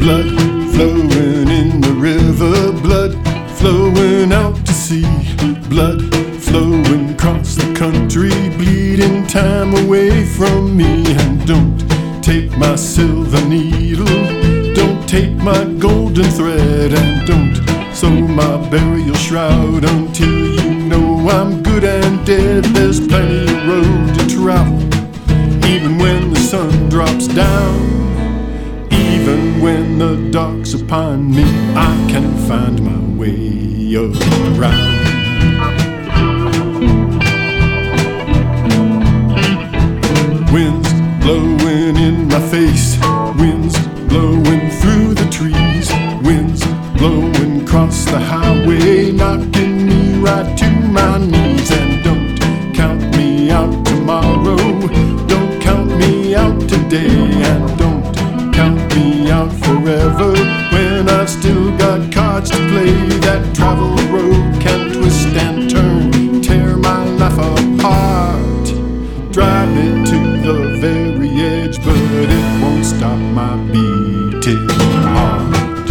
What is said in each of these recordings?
Blood flowing in the river, blood flowing out to sea, blood flowing across the country, bleeding time away from me. And don't take my silver needle, don't take my golden thread, and don't sew my burial shroud until you know I'm good and dead. There's plenty of road to travel, even when the sun drops down. Even when the dark's upon me, I can find my way around. Winds blowing in my face, winds blowing through the trees, winds blowing across the highway, knocking me right to my knees. And don't count me out tomorrow, don't count me out today, and don't count me out forever when I've still got cards to play. That travel road can twist and turn, tear my life apart, drive me to the very edge, but it won't stop my beating heart.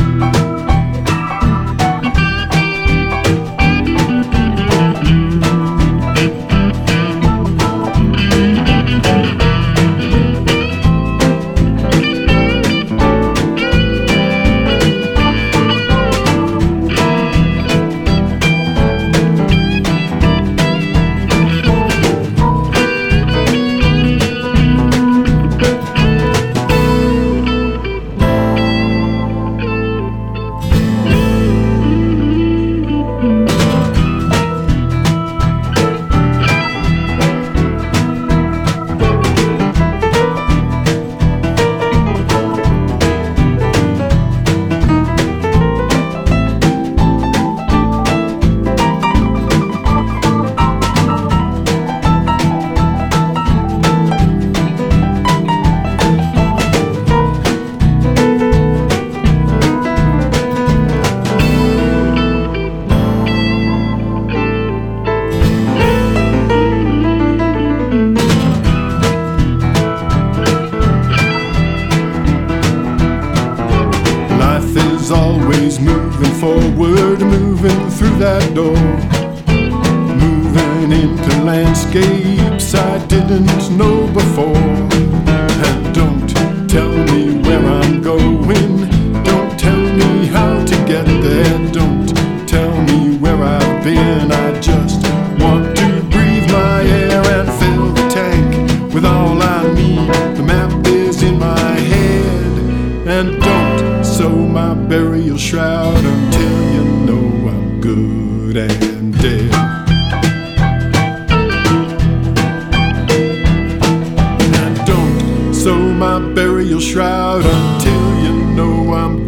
Always moving forward, moving through that door, moving into landscapes I didn't know before. And don't tell me where I'm going, don't tell me how to get there, don't tell me where I've been. I just want to breathe my air and fill the tank with all I need. The map is in my head, and don't sew my burial shroud until you know I'm good and dead. And don't sew my burial shroud until you know I'm